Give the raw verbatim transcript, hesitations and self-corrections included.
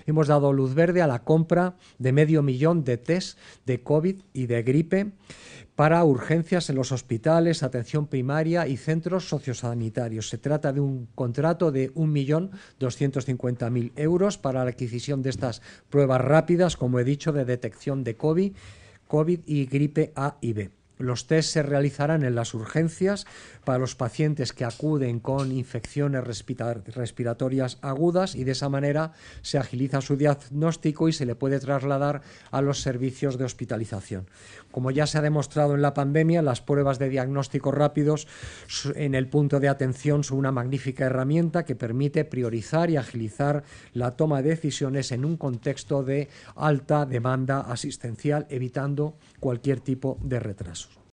hemos dado luz verde a la compra de medio millón de test de COVID y de gripe para urgencias en los hospitales, atención primaria y centros sociosanitarios. Se trata de un contrato de un millón doscientos cincuenta mil euros para la adquisición de estas pruebas rápidas, como he dicho, de detección de COVID, COVID y gripe A y B. Los test se realizarán en las urgencias para los pacientes que acuden con infecciones respiratorias agudas y de esa manera se agiliza su diagnóstico y se le puede trasladar a los servicios de hospitalización. Como ya se ha demostrado en la pandemia, las pruebas de diagnóstico rápidos en el punto de atención son una magnífica herramienta que permite priorizar y agilizar la toma de decisiones en un contexto de alta demanda asistencial, evitando cualquier tipo de retraso.